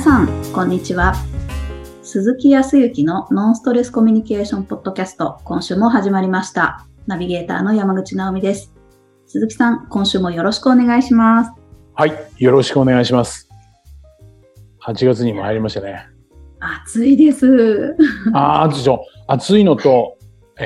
さん、こんにちは。鈴木康之のノンストレスコミュニケーションポッドキャスト、今週も始まりました。ナビゲーターの山口直美です。鈴木さん、今週もよろしくお願いします。 はい、よろしくお願いします。8月にも入りましたね。 暑いです。 暑いのと、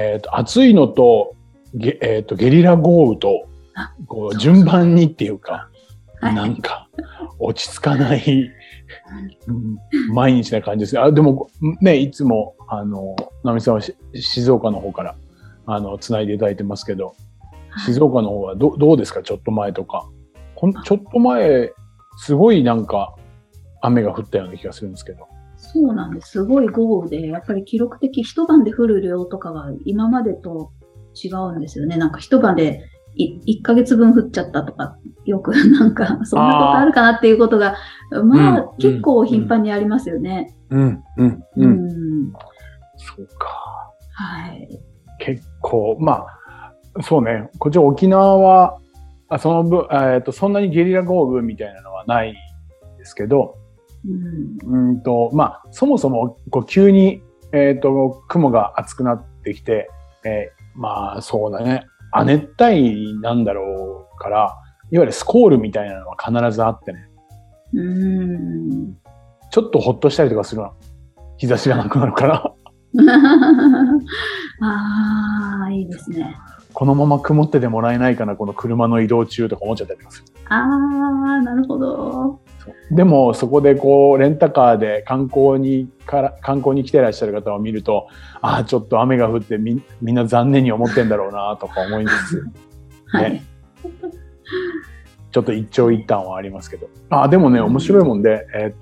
ゲリラ豪雨と、こう順番にっていうか、なんか落ち着かない毎日な感じです。でもね、いつも直美さんは静岡の方からつないでいただいてますけど、静岡の方はどうですか？ちょっと前とか。ちょっと前すごいなんか雨が降ったような気がするんですけど。 そうなんです。すごい豪雨で、やっぱり記録的一晩で降る量とかが今までと違うんですよね。なんか一晩で1ヶ月分降っちゃったとか、よくなんかそんなことあるかなっていうことが、結構頻繁にありますよね。 そうか。 はい。 結構、そうね。こっち沖縄は、そんなにゲリラ豪雨みたいなのはないんですけど、そもそも急に雲が厚くなってきて、そうだね。亜熱帯なんだろうから、いわゆるスコールみたいなのは必ずあってね。ちょっとほっとしたりとかするの。日差しがなくなるから。 いいですね。 このまま曇っててもらえないかな、この車の移動中とか思っちゃったりとかする。 なるほど。 でもそこでレンタカーで観光に来てらっしゃる方を見ると、ちょっと雨が降ってみんな残念に思ってんだろうなとか思いつつ、 はい、 ちょっと一長一短はありますけど、でもね、面白いもんで、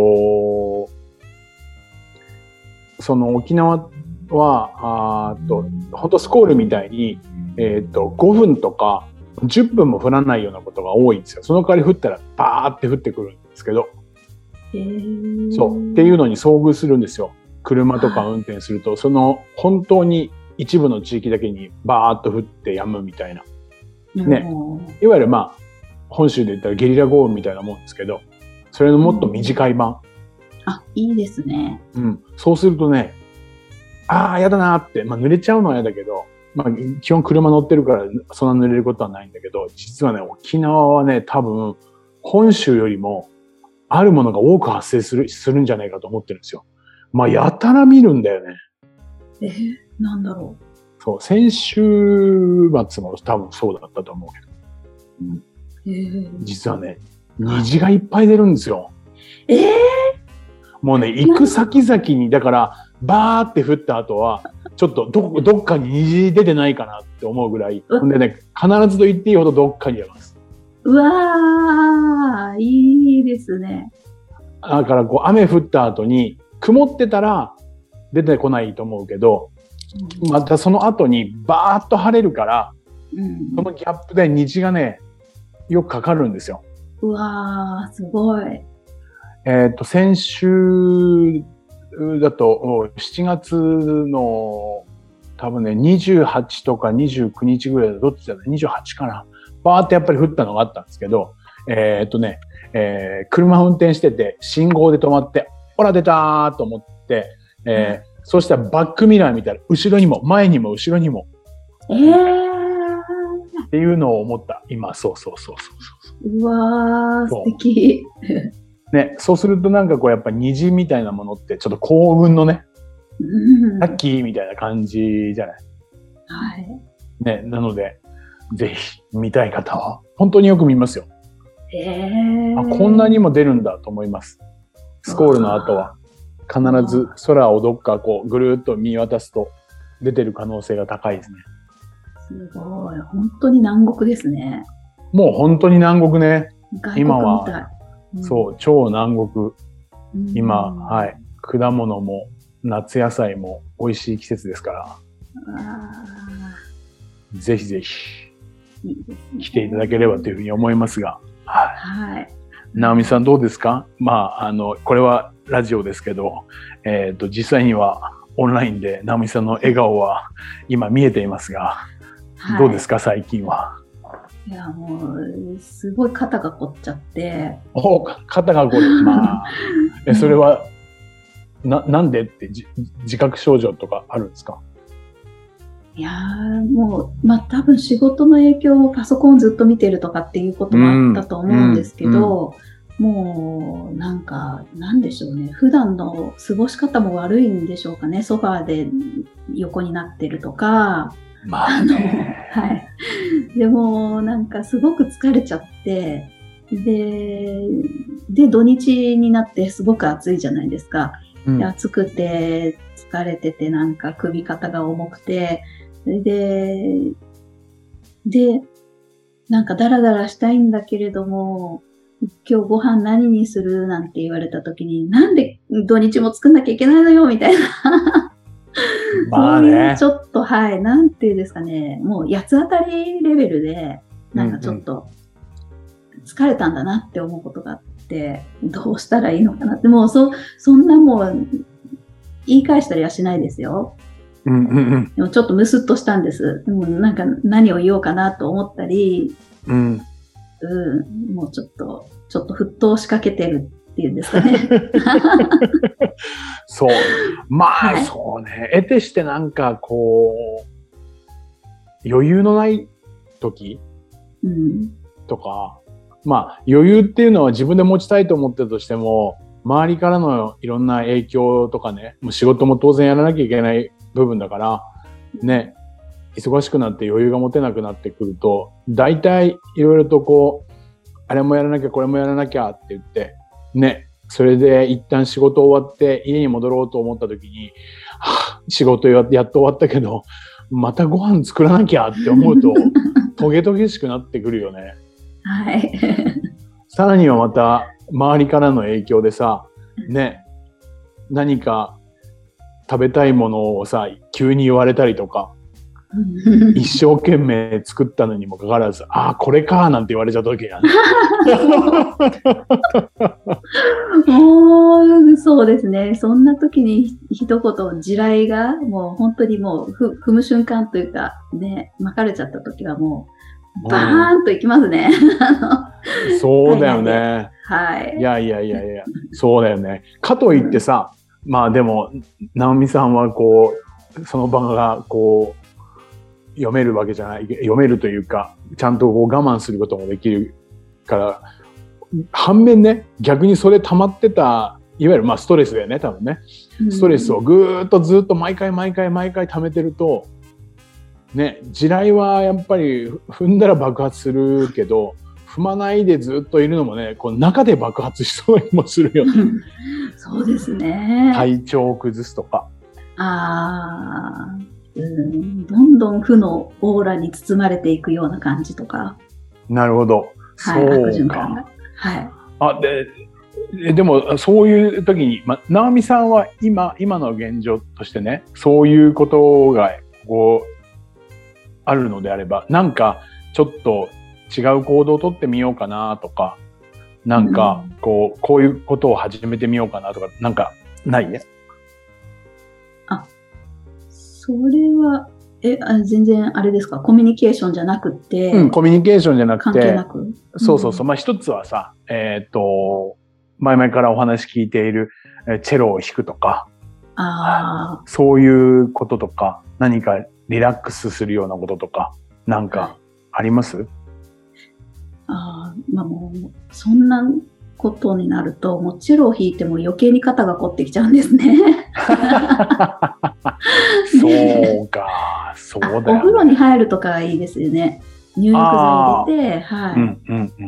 その沖縄は本当スコールみたいに5分とか10分も降らないようなことが多いんですよ。その代わり降ったらバーって降ってくるんですけど、そうっていうのに遭遇するんですよ。車とか運転すると、その本当に一部の地域だけにバーッと降って止むみたいな、ね、いわゆる本州で言ったらゲリラ豪雨みたいなもんですけど、それのもっと短い版。 いいですね。 そうするとね、やだなって、濡れちゃうのは嫌だけど、基本車乗ってるからそんな濡れることはないんだけど、実はね、沖縄はね、多分本州よりもあるものが多く発生するんじゃないかと思ってるんですよ。やたら見るんだよね。 なんだろう。そう、先週末も多分そうだったと思うけど。実はね、虹がいっぱい出るんですよ。もうね、行く先々に、だから、バーって降った後は、ちょっとどっかに虹出てないかなって思うぐらい。ほんでね、必ずと言っていいほどどっかに出ます。 うわー、いいですね。 だから雨降った後に、曇ってたら出てこないと思うけど、またその後にバーッと晴れるから、そのギャップで虹がね、よくかかるんですよ。 うわー、すごい。 先週だと7月の多分ね28とか29日ぐらいだ、どっちだね、28かな、バーってやっぱり降ったのがあったんですけど、車運転してて信号で止まって、ほら出たーと思って、そうしたらバックミラー見たら後ろにも前にも後ろにも、っていうのを思った今。そう。 うわー、素敵。 ね、そうするとなんかやっぱ虹みたいなものってちょっと幸運のね、ラッキーみたいな感じじゃない。 はい。 ね、なのでぜひ見たい方は本当によく見ますよ。こんなにも出るんだと思います。スコールの後は必ず空をどっかぐるーっと見渡すと出てる可能性が高いですね。 すごい、本当に南国ですね。 もう本当に南国ね。今はそう、超南国。今、果物も夏野菜も美味しい季節ですから、ぜひぜひ来ていただければというふうに思いますが、直美さんどうですか？これはラジオですけど、実際にはオンラインで直美さんの笑顔は今見えていますが、どうですか最近は？ いや、もう、すごい肩が凝っちゃって。 肩が凝る。まあ、それは、なんでって自覚症状とかあるんですか？ いやー、もう、多分仕事の影響をパソコンずっと見てるとかっていうこともあったと思うんですけど、もう、なんか、なんでしょうね。普段の過ごし方も悪いんでしょうかね。ソファーで横になってるとか。 まあね。 はい。でも、なんかすごく疲れちゃって、で、土日になってすごく暑いじゃないですか。で、暑くて、疲れてて、なんか首肩が重くて、で、なんかダラダラしたいんだけれども、今日ご飯何にするなんて言われた時に、なんで土日も作んなきゃいけないのよみたいな。 まあね。 そういうちょっと、はい、なんていうんですかね、もう八つ当たりレベルで、なんかちょっと疲れたんだなって思うことがあって、どうしたらいいのかなって、もうそんなもう言い返したりはしないですよ。でもちょっとムスッとしたんです。でもなんか何を言おうかなと思ったり、もうちょっと沸騰しかけてるっていうんですかね。 そう。まあ、はい、そうね。得てしてなんかこう、余裕のない時、とか、まあ余裕っていうのは自分で持ちたいと思ってるとしても、周りからのいろんな影響とかね、もう仕事も当然やらなきゃいけない部分だから、ね、忙しくなって余裕が持てなくなってくると、大体いろいろとこう、あれもやらなきゃこれもやらなきゃって言って、ね、それで一旦仕事終わって家に戻ろうと思った時に、仕事やっと終わったけど、またご飯作らなきゃって思うと、トゲトゲしくなってくるよね。 はい。 さらにはまた周りからの影響でさ、ね、何か食べたいものをさ、急に言われたりとか、一生懸命作ったのにもかかわらず、これかなんて言われちゃった時やね。 そうですね。そんな時に一言地雷がもう本当にもう踏む瞬間というかね、巻かれちゃった時はもうバーンといきますね。 そうだよね。 はい。 いや、そうだよね。かといってさ、まあでも、直美さんはこう、その場がこう、読めるわけじゃない、読めるというか、ちゃんとこう我慢することもできるから、反面ね、逆にそれ溜まってた、いわゆるまあストレスだよね、多分ね。ストレスをぐーっとずっと毎回溜めてると、ね、地雷はやっぱり踏んだら爆発するけど、踏まないでずっといるのもね、こう中で爆発しそうにもするよね。 そうですね。 体調を崩すとか。 どんどん負のオーラに包まれていくような感じとか。 なるほど。 はい、悪循環が。はい。 でもそういう時に、直美さんは今の現状としてね、そういうことがこうあるのであれば、なんかちょっと違う行動をとってみようかなとか、なんかこういうことを始めてみようかなとか、なんかないね。 それは、全然あれですか、コミュニケーションじゃなくて。 コミュニケーションじゃなくて。 関係なく。 そう。まあ一つはさ、前々からお話聞いているチェロを弾くとか、そういうこととか、何かリラックスするようなこととか、なんかあります？ もう、そんなことになると、もうチェロを弾いても余計に肩が凝ってきちゃうんですね。 そうか、そうだよね。 お風呂に入るとかいいですよね。入浴剤入れて、はい。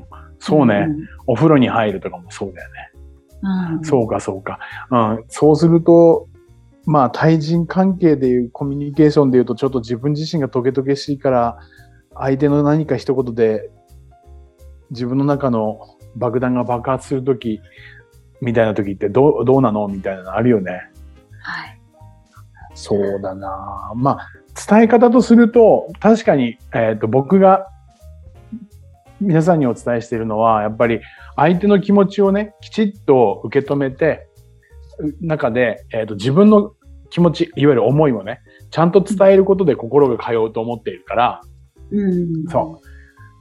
そうね、お風呂に入るとかもそうだよね。そうか。そうすると、まあ対人関係でいうコミュニケーションでいうとちょっと自分自身がトゲトゲしいから、相手の何か一言で自分の中の爆弾が爆発するときみたいなときってどうなのみたいなのあるよね。 はい。 そうだな。まあ伝え方とすると確かに、僕が皆さんにお伝えしているのはやっぱり相手の気持ちをねきちっと受け止めて中で、自分の気持ちいわゆる思いをねちゃんと伝えることで心が通うと思っているから、そう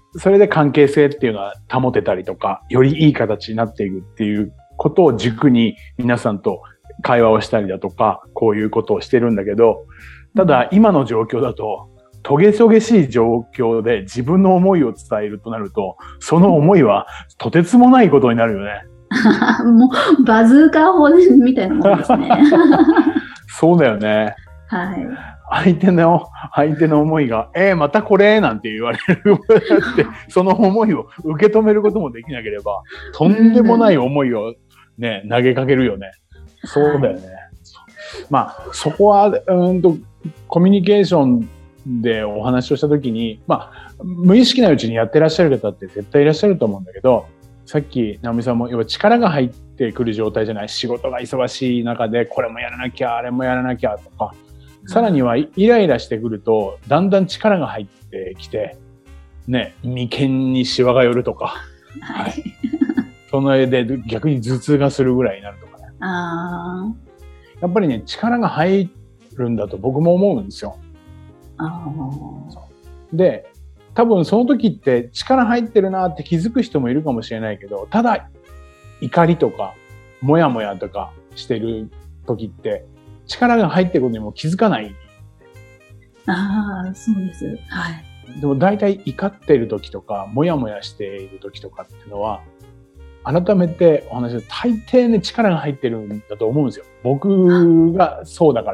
それで関係性っていうのは保てたりとか、よりいい形になっていくっていうことを軸に皆さんと会話をしたりだとか、こういうことをしてるんだけど、ただ今の状況だと、トゲトゲしい状況で自分の思いを伝えるとなると、その思いはとてつもないことになるよね。 もうバズーカー砲みたいなもんですね。 そうだよね。 はい。 相手の思いが、またこれなんて言われるって、その思いを受け止めることもできなければ、とんでもない思いをね、投げかけるよね。そうだよね。まあ、そこは、コミュニケーションでお話をしたときに、まあ、無意識なうちにやってらっしゃる方って絶対いらっしゃると思うんだけど、さっき、直美さんも、要は力が入ってくる状態じゃない。仕事が忙しい中で、これもやらなきゃ、あれもやらなきゃとか、さらにはイライラしてくると、だんだん力が入ってきて、ね、眉間にシワが寄るとか、 はい。 その絵で逆に頭痛がするぐらいになるとかね。やっぱりね、力が入るんだと僕も思うんですよ。で、多分その時って力入ってるなって気づく人もいるかもしれないけど、ただ怒りとか、もやもやとかしてる時って、力が入ってることにも気づかない。 そうです。はい。 でも大体怒っている時とか、もやもやしている時とかっていうのは、改めてお話しすると大抵ね、力が入ってるんだと思うんですよ。僕がそうだから。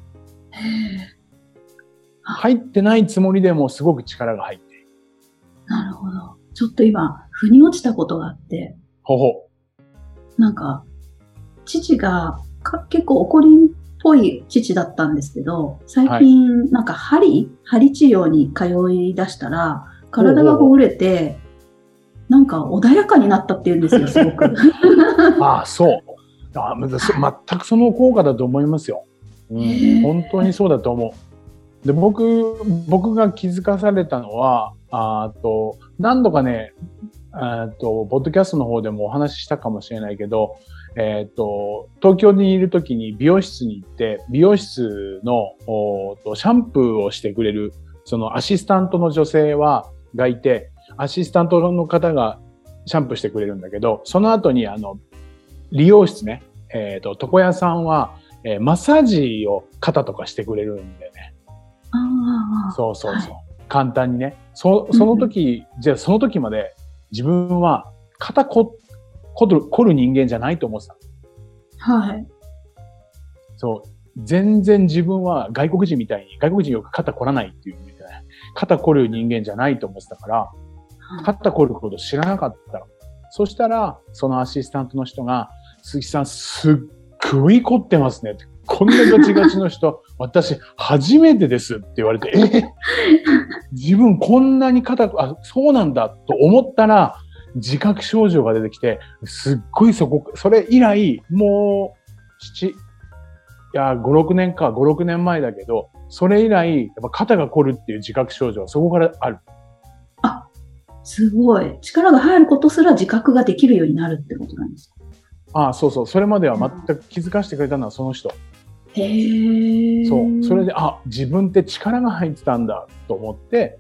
入ってないつもりでもすごく力が入っている。 なるほど。ちょっと今、腑に落ちたことがあって。なんか、父が結構怒りっぽい父だったんですけど、最近、なんか針治療に通い出したら、体がほぐれて、なんか穏やかになったって言うんですよ、すごく。 そう。全くその効果だと思いますよ。本当にそうだと思う。で、僕が気づかされたのは、何度かね、ポッドキャストの方でもお話ししたかもしれないけど、東京にいる時に美容室に行って、美容室のシャンプーをしてくれる、そのアシスタントの女性がいて、アシスタントの方がシャンプーしてくれるんだけど、その後に理容室ね、床屋さんは、マッサージを肩とかしてくれるんだよね。そう。簡単にね。その時、じゃあその時まで自分は肩凝る人間じゃないと思ってた。はい。そう。全然自分は外国人よく肩凝らないっていうみたいな。肩凝る人間じゃないと思ってたから、肩凝ること知らなかったの。そしたら、そのアシスタントの人が、鈴木さんすっごい凝ってますね。こんなガチガチの人、私初めてですって言われて、自分こんなにそうなんだと思ったら、自覚症状が出てきて、すっごいそれ以来、もう、5、6年前だけど、それ以来、やっぱ肩が凝るっていう自覚症状はそこからある。 すごい。力が入ることすら自覚ができるようになるってことなんですか？ そう。それまでは全く気づかせてくれたのはその人。そう。それで、自分って力が入ってたんだと思って、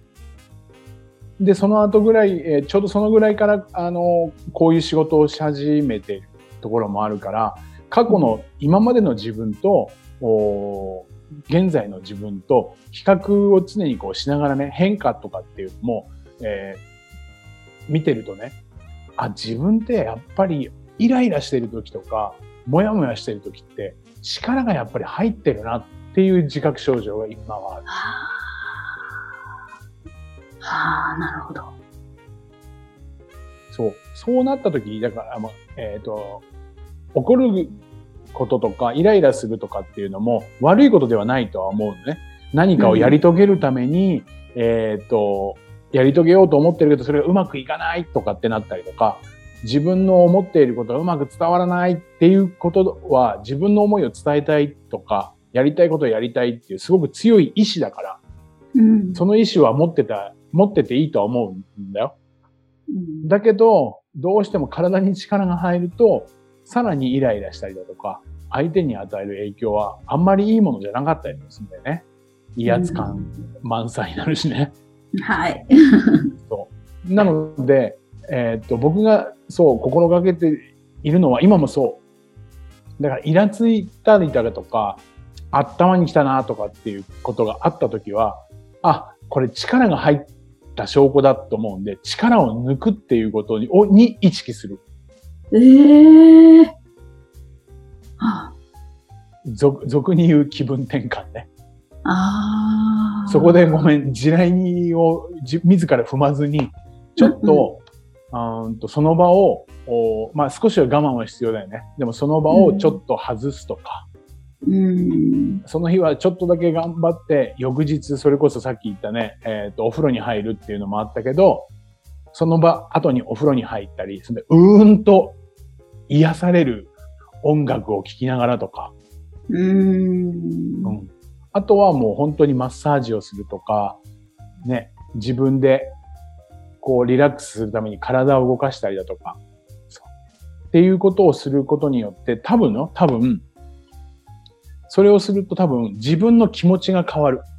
で、その後ぐらい、ちょうどそのぐらいから、こういう仕事をし始めているところもあるから、過去の今までの自分と、現在の自分と比較を常にこうしながらね、変化とかっていうのも、見てるとね、自分ってやっぱりイライラしてる時とか、もやもやしてる時って、力がやっぱり入ってるなっていう自覚症状が今はある。 なるほど。 そうなった時、だから、怒ることとか、イライラするとかっていうのも悪いことではないとは思うのね。何かをやり遂げるために、やり遂げようと思ってるけど、それがうまくいかないとかってなったりとか、自分の思っていることがうまく伝わらないっていうことは、自分の思いを伝えたいとか、やりたいことをやりたいっていうすごく強い意志だから、その意志は持ってていいとは思うんだよ。だけど、どうしても体に力が入ると、さらにイライラしたりだとか、相手に与える影響はあんまりいいものじゃなかったりするんだよね。威圧感満載になるしね。 はい。 なので、僕がそう心がけているのは今もそう。だからイラついたりだとか、頭に来たなとかっていうことがあったときは、あ、これ力が入った証拠だと思うんで、力を抜くっていうことに意識する。 はあ、 俗に言う気分転換ね。 ああ。 そこでごめん、地雷を自ら踏まずに、ちょっと、その場を、まあ少しは我慢は必要だよね。でもその場をちょっと外すとか、その日はちょっとだけ頑張って、翌日、それこそさっき言ったね、お風呂に入るっていうのもあったけど、その後にお風呂に入ったり、それでと癒される音楽を聴きながらとか、あとはもう本当にマッサージをするとか、ね、自分でこうリラックスするために体を動かしたりだとか、っていうことをすることによって、多分、それをすると多分自分の気持ちが変わる。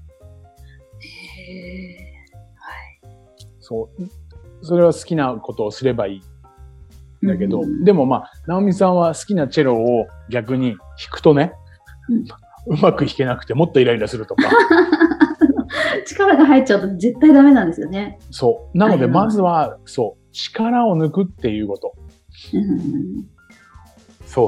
そう。それは好きなことをすればいい。だけど、でもまあ、直美さんは好きなチェロを逆に弾くとね、うまく弾けなくてもっとイライラするとか。 力が入っちゃうと絶対ダメなんですよね。 そう。なので、まずは、そう、力を抜くっていうこと。そう。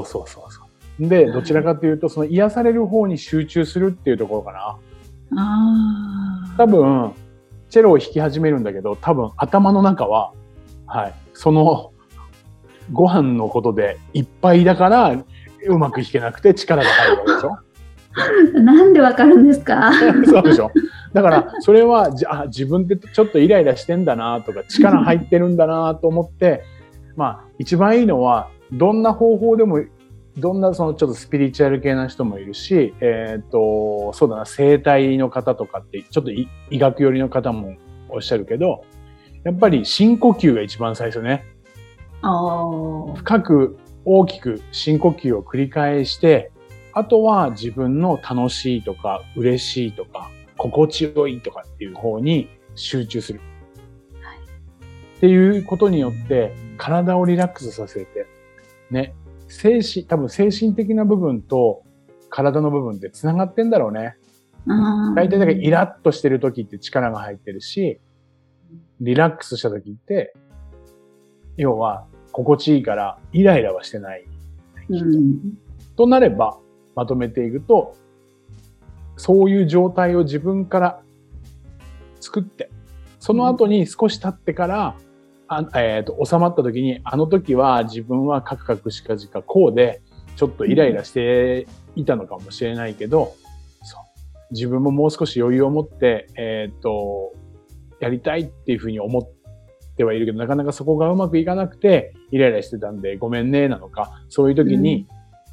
で、どちらかというと、その癒される方に集中するっていうところかな。多分、チェロを弾き始めるんだけど、多分頭の中は、はい、その、ご飯のことでいっぱいだから、うまく弾けなくて力が入るわけでしょ。 なんでわかるんですか？ そうでしょ。だから、それは、自分ってちょっとイライラしてんだなとか、力入ってるんだなと思って、まあ、一番いいのは、どんな方法でも、どんなそのちょっとスピリチュアル系な人もいるし、そうだな、生態の方とかって、ちょっと医学寄りの方もおっしゃるけど、やっぱり深呼吸が一番最初ね。深く大きく深呼吸を繰り返して、あとは自分の楽しいとか嬉しいとか心地よいとかっていう方に集中する。はい、っていうことによって体をリラックスさせて、ね、多分精神的な部分と体の部分って繋がってんだろうね。大体だからイラッとしてる時って力が入ってるし、リラックスした時って、要は心地いいからイライラはしてない。となれば、まとめていくと、そういう状態を自分から作って、その後に少し経ってから、収まった時に、あの時は自分はカクカクしかじかこうで、ちょっとイライラしていたのかもしれないけど、自分ももう少し余裕を持って、やりたいっていうふうに思ってはいるけど、なかなかそこがうまくいかなくて、イライラしてたんでごめんね、なのか、そういう時に、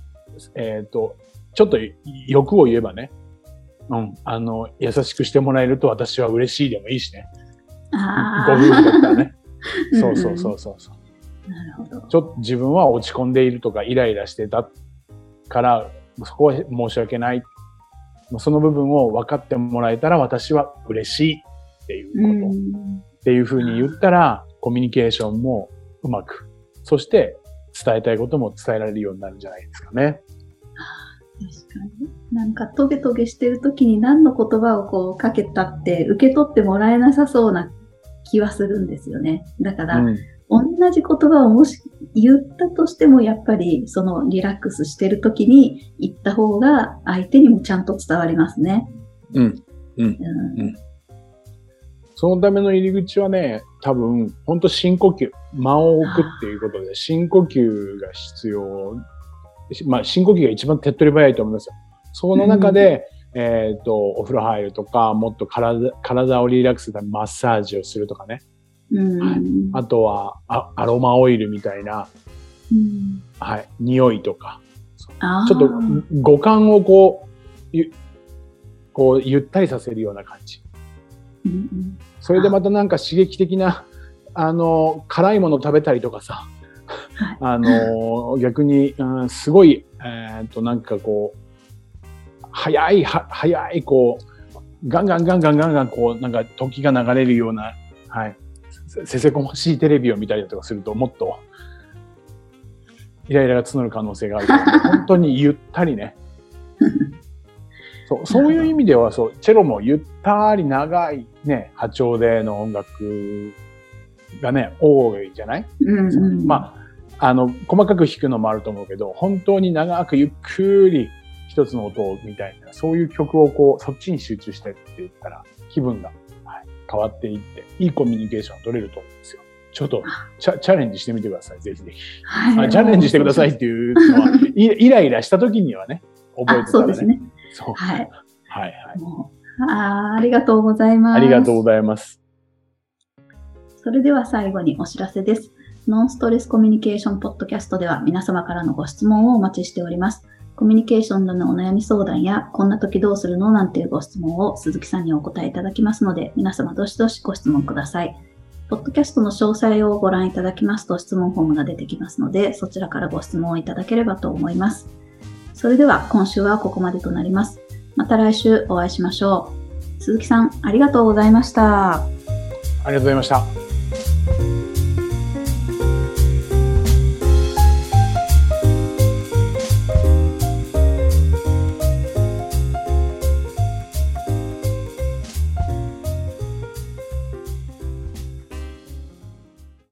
ちょっと欲を言えばね、優しくしてもらえると私は嬉しいでもいいしね。ご夫婦だったらね。そう。なるほど。ちょっと自分は落ち込んでいるとかイライラしてたから、そこは申し訳ない。その部分を分かってもらえたら私は嬉しいっていうこと。っていうふうに言ったら、コミュニケーションもうまく、そして伝えたいことも伝えられるようになるんじゃないですかね。 確かに。なんかトゲトゲしてる時に何の言葉をこうかけたって受け取ってもらえなさそうな気はするんですよね。だから、同じ言葉をもし言ったとしてもやっぱりそのリラックスしてる時に言った方が相手にもちゃんと伝わりますね。 そのための入り口はね、多分、本当深呼吸、間を置くっていうことで、深呼吸が必要。まあ、深呼吸が一番手っ取り早いと思いますよ。その中で、お風呂入るとか、もっと体をリラックスするためにマッサージをするとかね。あとはアロマオイルみたいな、はい、匂いとか。ちょっと五感をこうゆったりさせるような感じ。それでまたなんか刺激的な、辛いものを食べたりとかさ、逆に、すごい、なんかこう、早い、こう、ガンガン、こう、なんか時が流れるような、はい、 せせこましいテレビを見たりだとかするともっとイライラが募る可能性があるから、本当にゆったりね。そういう意味ではチェロもゆったり長いね、波長での音楽がね、多いじゃない？まあ、細かく弾くのもあると思うけど、本当に長くゆっくり一つの音みたいな、そういう曲をそっちに集中してって言ったら、気分が、変わっていって、いいコミュニケーションが取れると思うんですよ。ちょっとチャレンジしてみてください、ぜひぜひ。チャレンジしてくださいっていうのは、イライラした時にはね、覚えてたらね。 そうですね。はい。ありがとうございます。 ありがとうございます。 それでは最後にお知らせです。ノンストレスコミュニケーションポッドキャストでは皆様からのご質問をお待ちしております。コミュニケーションでのお悩み相談や、こんな時どうするのなんていうご質問を鈴木さんにお答えいただきますので、皆様どしどしご質問ください。ポッドキャストの詳細をご覧いただきますと質問フォームが出てきますので、そちらからご質問をいただければと思います。それでは今週はここまでとなります。また来週お会いしましょう。鈴木さん、ありがとうございました。 ありがとうございました。